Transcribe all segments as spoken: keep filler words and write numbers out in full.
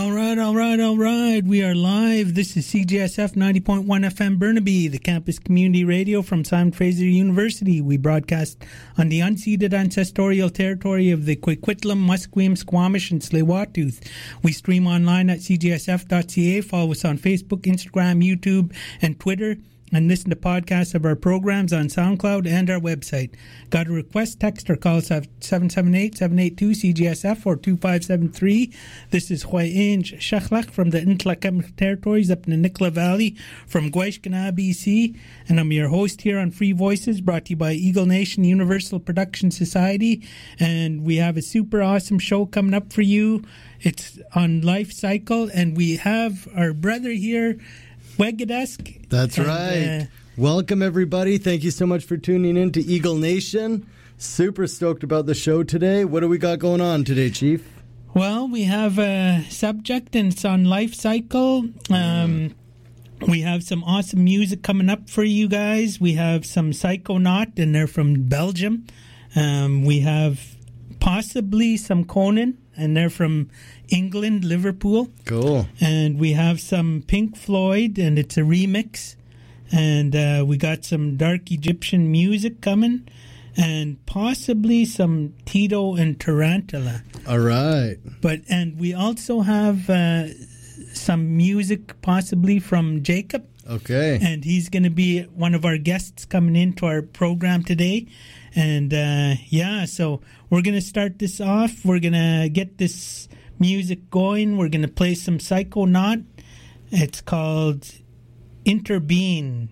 All right, all right, all right. We are live. This is C J S F ninety point one F M Burnaby, the campus community radio from Simon Fraser University. We broadcast on the unceded ancestorial territory of the Coquitlam, Musqueam, Squamish, and Tsleil-Waututh. We stream online at c j s f dot c a. Follow us on Facebook, Instagram, YouTube, and Twitter. And listen to podcasts of our programs on SoundCloud and our website. Got a request? Text or call us at seven seven eight, seven eight two, C G S F or two five seven three. This is Hwainj Shachlach from the Ntlakam Territories up in the Nicola Valley from Gwaishkana, B C. And I'm your host here on Free Voices, brought to you by Eagle Nation Universal Production Society. And we have a super awesome show coming up for you. It's on Life Cycle, and we have our brother here, Wegadesk. That's and, right. Uh, Welcome, everybody. Thank you so much for tuning in to Eagle Nation. Super stoked about the show today. What do we got going on today, Chief? Well, we have a subject, and it's on Life Cycle. Um, we have some awesome music coming up for you guys. We have some Psychonaut, and they're from Belgium. Um, we have possibly some Conan, and they're from England, Liverpool. Cool. And we have some Pink Floyd, and it's a remix. And uh, we got some dark Egyptian music coming, and possibly some Tito and Tarantula. All right. But and we also have uh, some music possibly from Jacob. Okay. And he's going to be one of our guests coming into our program today. And uh, yeah, so we're going to start this off. We're going to get this music going. We're going to play some Psychonaut. It's called Interbeing.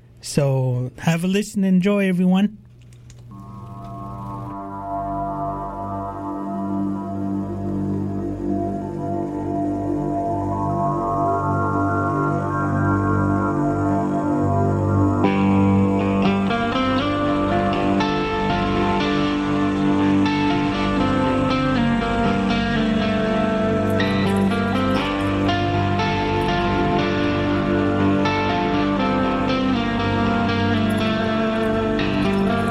So have a listen and enjoy, everyone. Thank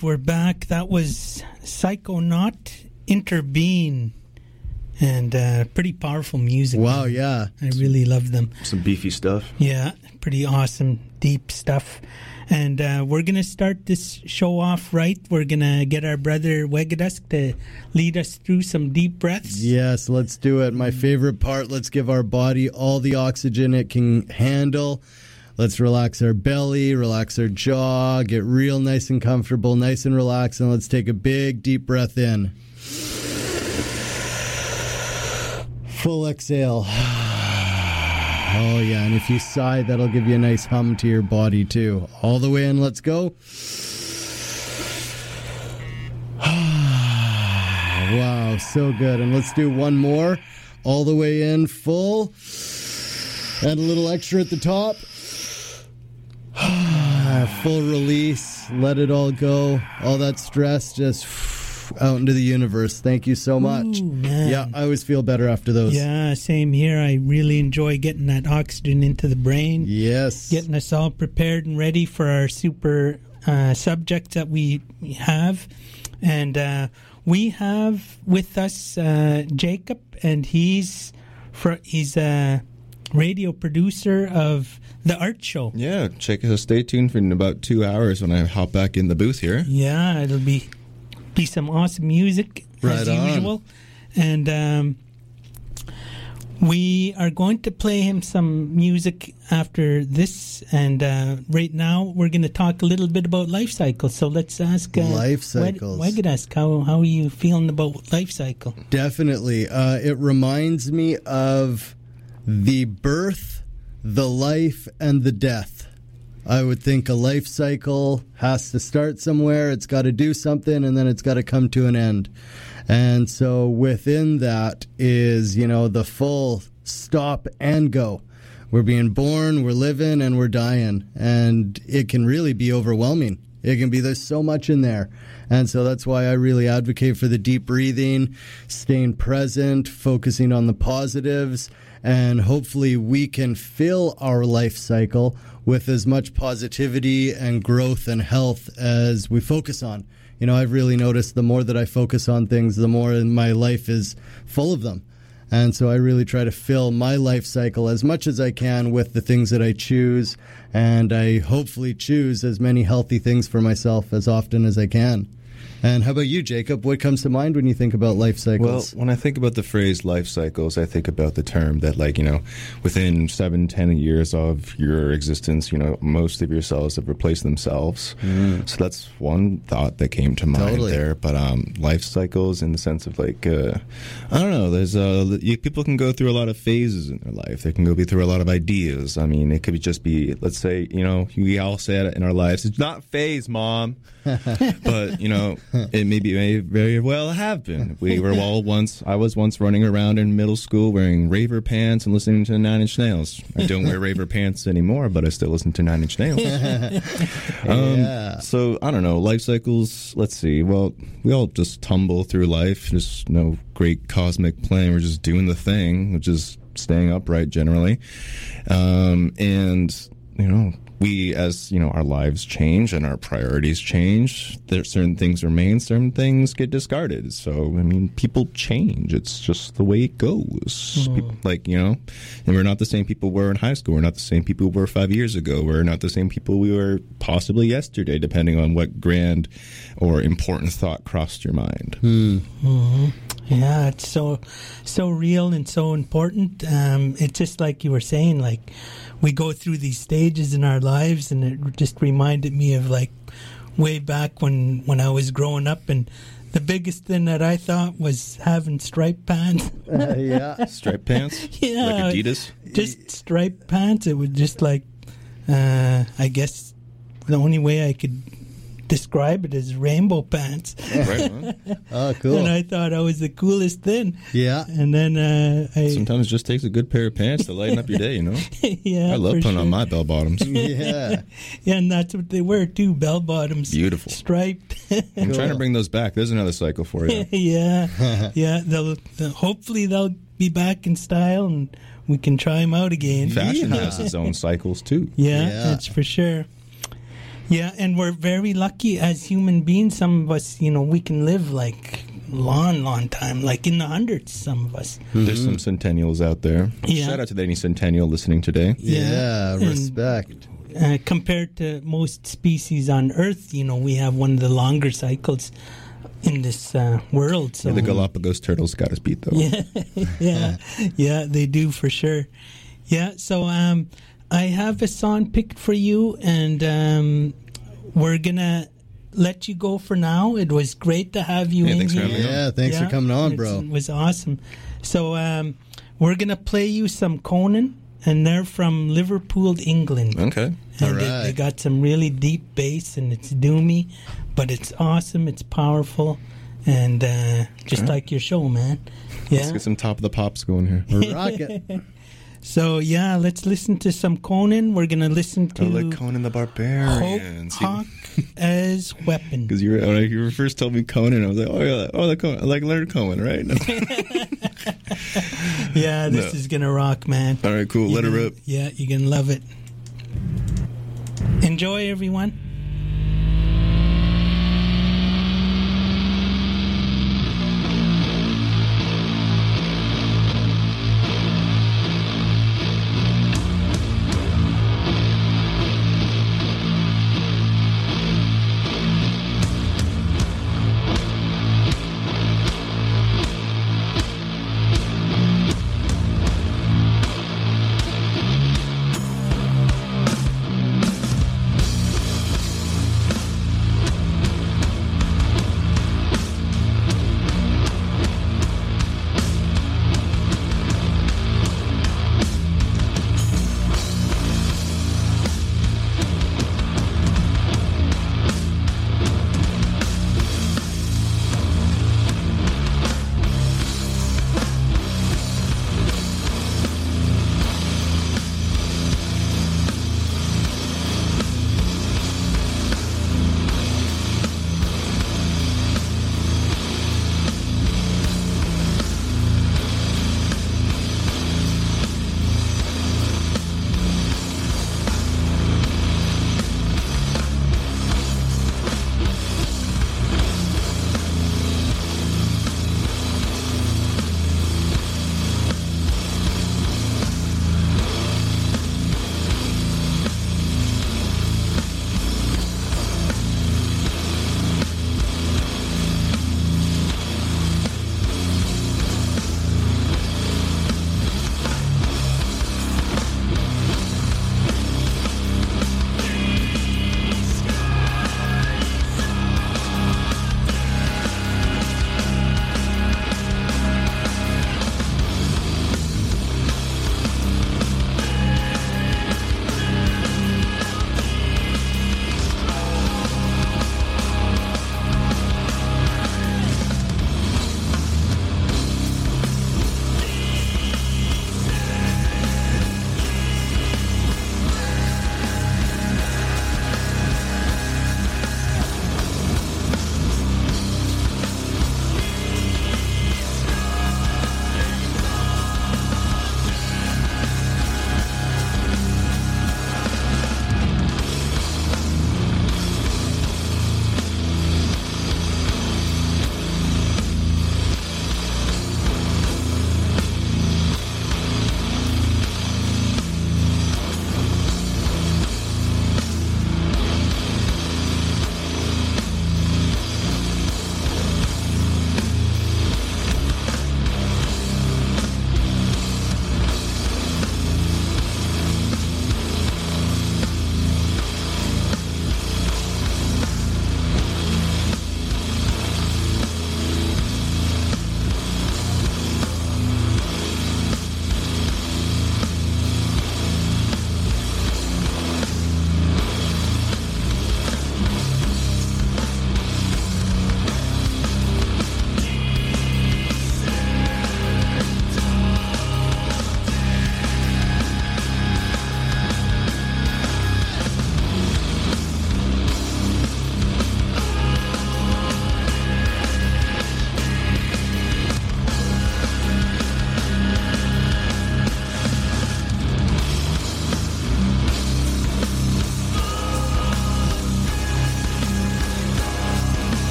right, we're back. That was Psychonaut Interbeing, and uh, pretty powerful music. Wow, yeah. I really love them. Some beefy stuff. Yeah, pretty awesome, deep stuff. And uh, we're going to start this show off right. We're going to get our brother Wegadusk to lead us through some deep breaths. Yes, let's do it. My favorite part. Let's give our body all the oxygen it can handle. Let's relax our belly, relax our jaw, get real nice and comfortable, nice and relaxed, and let's take a big, deep breath in. Full exhale. Oh, yeah, and if you sigh, that'll give you a nice hum to your body, too. All the way in, let's go. Wow, so good. And let's do one more. All the way in, full. And a little extra at the top. Full release. Let it all go. All that stress just out into the universe. Thank you so much. Ooh, man. Yeah, I always feel better after those. Yeah, same here. I really enjoy getting that oxygen into the brain. Yes. Getting us all prepared and ready for our super uh, subjects that we have. And uh, we have with us uh, Jacob, and he's fr- he's a radio producer of The Art Show. Yeah, check us. Stay tuned for in about two hours when I hop back in the booth here. Yeah, it'll be be some awesome music Right as on. usual. And um, we are going to play him some music after this. And uh, right now, we're going to talk a little bit about life cycles. So let's ask uh, Life cycles. Wegadusk, how, how are you feeling about life cycle? Definitely. Uh, it reminds me of the birth, the life, and the death. I would think a life cycle has to start somewhere, it's got to do something, and then it's got to come to an end. And so within that is, you know, the full stop and go. We're being born, we're living, and we're dying. And it can really be overwhelming. It can be, there's so much in there. And so that's why I really advocate for the deep breathing, staying present, focusing on the positives, and hopefully we can fill our life cycle with as much positivity and growth and health as we focus on. You know, I've really noticed the more that I focus on things, the more my life is full of them. And so I really try to fill my life cycle as much as I can with the things that I choose, and I hopefully choose as many healthy things for myself as often as I can. And how about you, Jacob? What comes to mind when you think about life cycles? Well, when I think about the phrase life cycles, I think about the term that, like, you know, within seven, ten years of your existence, you know, most of your cells have replaced themselves. Mm. So that's one thought that came to mind Totally. there. But um, life cycles in the sense of, like, uh, I don't know, there's uh, you, people can go through a lot of phases in their life. They can go be through a lot of ideas. I mean, it could be just be, let's say, you know, we all say it in our lives, it's not phase, Mom. But, you know, it maybe may very well have been. We were all once, I was once running around in middle school wearing Raver pants and listening to Nine Inch Nails. I don't wear Raver pants anymore, but I still listen to Nine Inch Nails. um, yeah. So, I don't know, life cycles, let's see. Well, we all just tumble through life. There's no great cosmic plan. We're just doing the thing, which is staying upright generally. Um, and, you know, we, as, you know, our lives change and our priorities change, there certain things remain, certain things get discarded. So, I mean, people change. It's just the way it goes. Mm. People, like, you know, and we're not the same people we were in high school. We're not the same people we were five years ago. We're not the same people we were possibly yesterday, depending on what grand or important thought crossed your mind. Hmm. Mm-hmm. Yeah, it's so so real and so important. Um, it's just like you were saying, like, we go through these stages in our lives, and it just reminded me of, like, way back when, when I was growing up, and the biggest thing that I thought was having striped pants. Uh, yeah. Striped pants? Yeah. Like Adidas? Just striped pants. It was just like, uh, I guess the only way I could describe it as rainbow pants. Right on. Oh, cool. And I thought I was the coolest thing. Yeah. And then uh, I... Sometimes it just takes a good pair of pants to lighten up your day, you know? yeah, I love for putting sure. on my bell bottoms. Yeah. Yeah, and that's what they wear too, bell bottoms. Beautiful. Striped. I'm Cool. trying to bring those back. There's another cycle for you. yeah. Yeah, they'll, they'll hopefully they'll be back in style and we can try them out again. Fashion Yeah. has its own cycles, too. Yeah, Yeah. that's for sure. Yeah, and we're very lucky as human beings. Some of us, you know, we can live like long, long time, like in the hundreds, some of us. Mm-hmm. There's some centennials out there. Yeah. Shout out to any centennial listening today. Yeah, And, respect. Uh, compared to most species on Earth, you know, we have one of the longer cycles in this uh, world. So Yeah, the Galapagos turtles got us beat, though. Yeah, yeah, yeah, they do for sure. Yeah, so um, I have a song picked for you, and um, we're gonna let you go for now. It was great to have you Yeah, in thanks for here. having me on. Yeah, thanks for coming on, bro. It was awesome. So um, we're gonna play you some Conan, and they're from Liverpool, England. Okay. And All they, right. they got some really deep bass, and it's doomy, but it's awesome. It's powerful, and uh, just Okay. like your show, man. Let's Yeah. get some top of the pops going here. Rock it. So yeah, let's listen to some Conan. We're gonna listen to I like Conan the Barbarian. Hope Hawk as Weapon. Because you were when you first told me Conan, I was like, oh yeah, oh the Conan, I like Leonard Cohen, right? Yeah, this No. is gonna rock, man. All right, cool. Let You're her gonna- rip. Yeah, you're gonna love it. Enjoy, everyone. Thank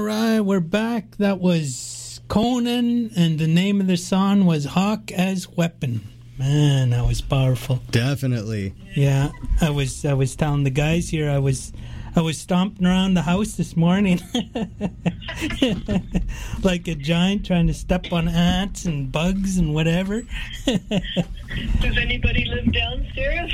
right, we're back. That was Conan, and the name of the song was Hawk as Weapon. Man, that was powerful. Definitely. Yeah, I was I was telling the guys here, I was I was stomping around the house this morning like a giant trying to step on ants and bugs and whatever. Does anybody live downstairs?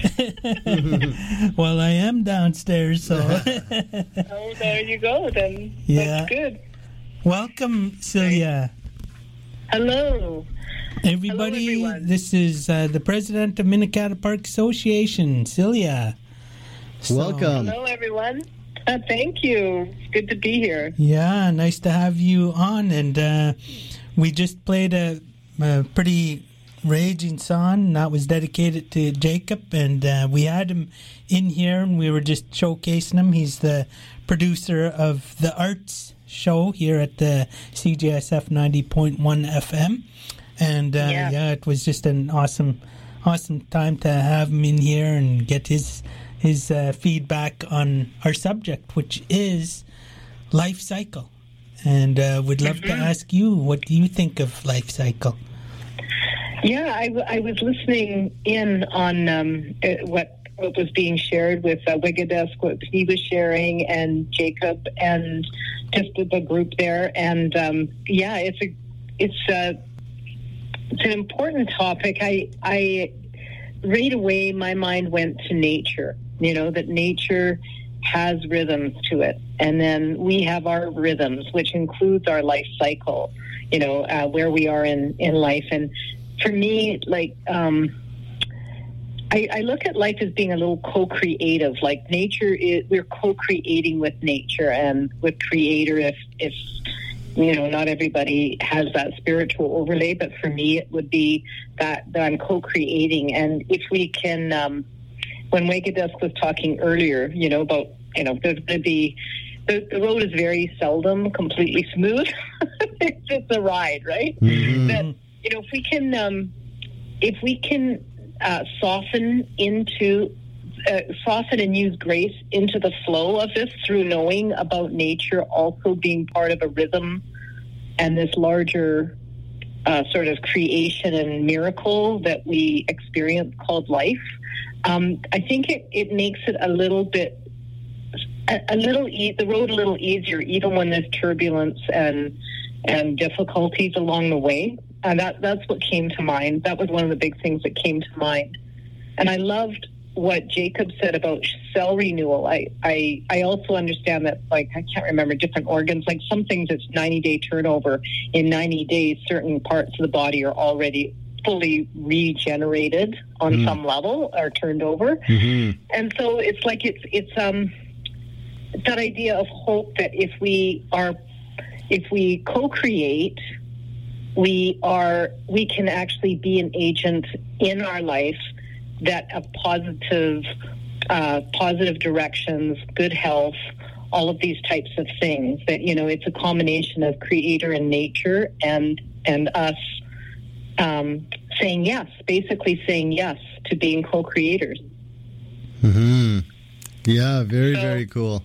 Well, I am downstairs, so. Oh, there you go, then. Yeah. That's good. Welcome, Celia. Hello. Everybody, Hello, everyone. This is uh, the president of Minnetonka Park Association, Celia. So, Welcome. Hello, everyone. Uh, thank you. It's good to be here. Yeah, nice to have you on. And uh, we just played a, a pretty raging song that was dedicated to Jacob. And uh, we had him in here and we were just showcasing him. He's the producer of the arts show here at the C J S F ninety point one F M. And uh, Yeah. yeah, it was just an awesome, awesome time to have him in here and get his his uh, feedback on our subject, which is life cycle. And uh, we'd love Mm-hmm. to ask you, what do you think of life cycle? Yeah, I, w- I was listening in on um, uh, what what was being shared with uh, Wigadesk, what he was sharing, and Jacob, and just the group there. And um, yeah, it's a it's a it's an important topic. I I right away my mind went to nature. You know, that nature has rhythms to it, and then we have our rhythms, which includes our life cycle. You know, uh, where we are in in life. And for me, like, um, I, I look at life as being a little co-creative. Like nature is, we're co-creating with nature and with Creator. If if you know, not everybody has that spiritual overlay, but for me, it would be that that I'm co-creating. And if we can, um, when Wigadesk was talking earlier, you know, about you know, there's going to be the, the road is very seldom completely smooth. it's, it's a ride, right? Mhm. That you know, if we can, um, if we can uh, soften into, uh, soften and use grace into the flow of this through knowing about nature also being part of a rhythm and this larger uh, sort of creation and miracle that we experience called life, um, I think it, it makes it a little bit, a, a little, e- the road a little easier, even when there's turbulence and and difficulties along the way. And that that's what came to mind. That was one of the big things that came to mind. And I loved what Jacob said about cell renewal. I, I, I also understand that, like, I can't remember different organs. Like some things, it's ninety-day turnover. In ninety days, certain parts of the body are already fully regenerated on Mm. some level, or turned over. Mhm. And so it's like it's it's um that idea of hope that if we are if we co-create, we are we can actually be an agent in our life that a positive uh, positive directions, good health, all of these types of things. That you know, it's a combination of Creator and nature, and and us um, saying yes, basically saying yes to being co-creators. Mhm. Yeah, very So- very cool.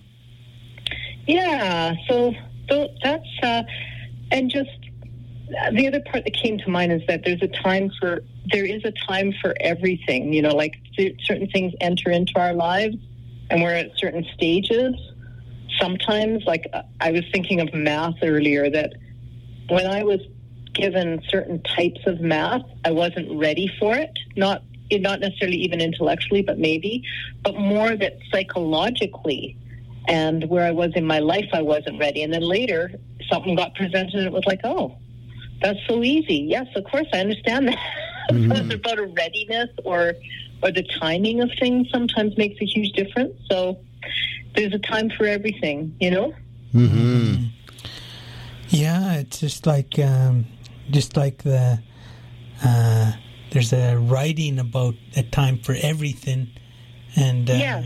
Yeah, so, so that's uh, and just uh, the other part that came to mind is that there's a time for there is a time for everything. You know, like th- certain things enter into our lives, and we're at certain stages. Sometimes, like uh, I was thinking of math earlier, that when I was given certain types of math, I wasn't ready for it. Not not necessarily even intellectually, but maybe, but more that psychologically. And where I was in my life, I wasn't ready. And then later, something got presented, and it was like, oh, that's so easy. Yes, of course, I understand that. Mhm. So it's about a readiness or or the timing of things sometimes makes a huge difference. So there's a time for everything, you know? Mhm. Yeah, it's just like um, just like the uh, there's a writing about a time for everything, and uh, Yes.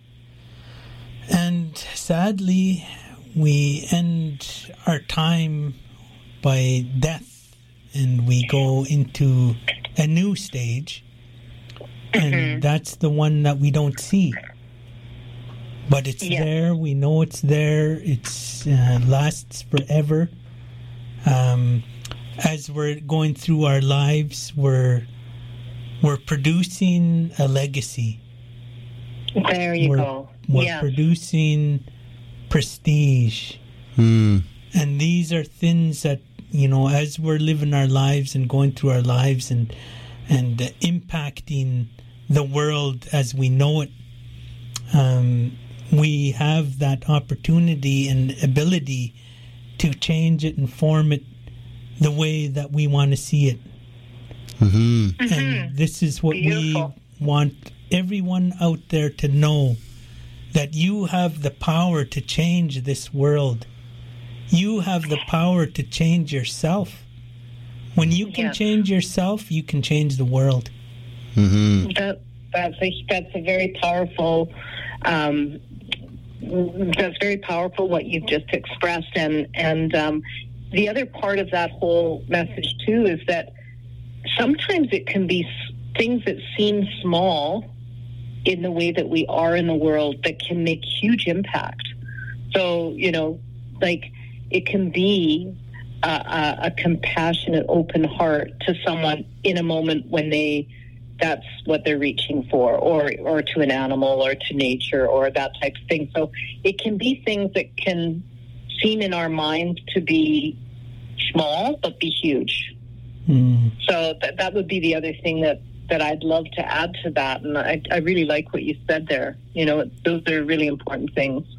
and sadly we end our time by death, and we go into a new stage, and Mhm. that's the one that we don't see. but it's Yeah. there. We know it's there. It's uh, lasts forever. Um, as we're going through our lives, we're we're producing a legacy. There you we're, go. We're Yeah. producing prestige. Hmm. And these are things that, you know, as we're living our lives and going through our lives and and uh, impacting the world as we know it, um, we have that opportunity and ability to change it and form it the way that we want to see it. Hmm. And this is what Beautiful. we want everyone out there to know, that you have the power to change this world. You have the power to change yourself. When you can Yeah. change yourself, you can change the world. Hmm. That, that's a that's a very powerful. Um, that's very powerful what you've just expressed, and and um, the other part of that whole message too is that sometimes it can be s- things that seem small in the way that we are in the world that can make huge impact. So you know, like it can be a, a, a compassionate, open heart to someone in a moment when they. That's what they're reaching for, or or to an animal, or to nature, or that type of thing. So it can be things that can seem in our mind to be small, but be huge. Mm. So that that would be the other thing that, that I'd love to add to that. And I, I really like what you said there. You know, those are really important things.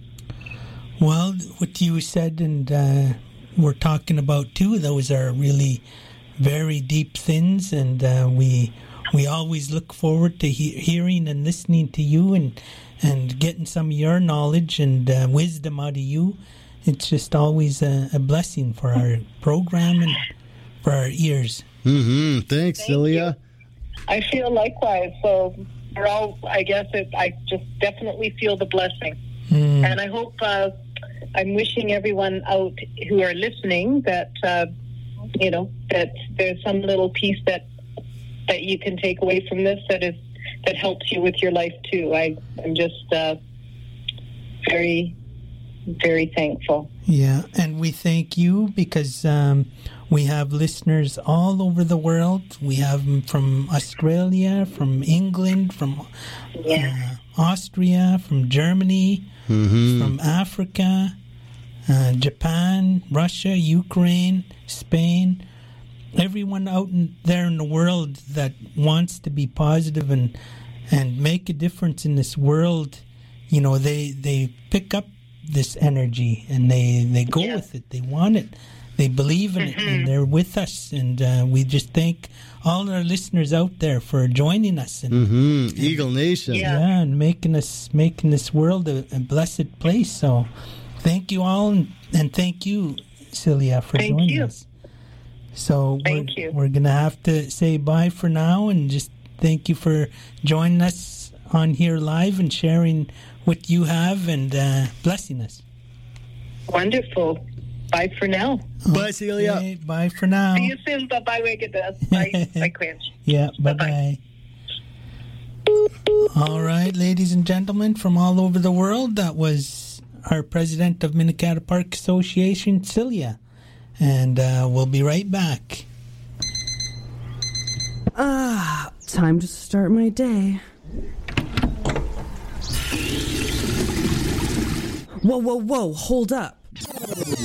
Well, what you said and uh, we're talking about too, those are really very deep things, and uh, we we always look forward to he- hearing and listening to you and and getting some of your knowledge and uh, wisdom out of you. It's just always a, a blessing for our program and for our ears. Hmm. Thanks, Thank Celia. I feel likewise. So we're all, I guess, it, I just definitely feel the blessing. Mm. And I hope, uh, I'm wishing everyone out who are listening that, uh, you know, that there's some little piece that that you can take away from this that is that helps you with your life too. I, I'm just uh, very, very thankful. Yeah, and we thank you because um, we have listeners all over the world. We have them from Australia, from England, from Yeah. uh, Austria, from Germany, Hmm. from Africa, uh, Japan, Russia, Ukraine, Spain. Everyone out in, there in the world that wants to be positive and and make a difference in this world, you know, they they pick up this energy and they, they go Yeah. with it. They want it. They believe in it, and they're with us. And uh, we just thank all our listeners out there for joining us and Hmm. Eagle Nation. Yeah. yeah, and making us making this world a, a blessed place. So, thank you all, and, and thank you, Celia, for Thank joining you. us. So Thank we're, you. we're gonna have to say bye for now, and just thank you for joining us on here live and sharing what you have and uh, blessing us. Wonderful. Bye for now. Bye, Celia. Okay, bye for now. See you soon. Bye bye, Wicked. Bye. Bye, Quench. Yeah, bye Bye-bye. bye. All right, ladies and gentlemen from all over the world, that was our president of Minnetonka Park Association, Celia. And uh, we'll be right back. Ah, time to start my day. Whoa, whoa, whoa, hold up.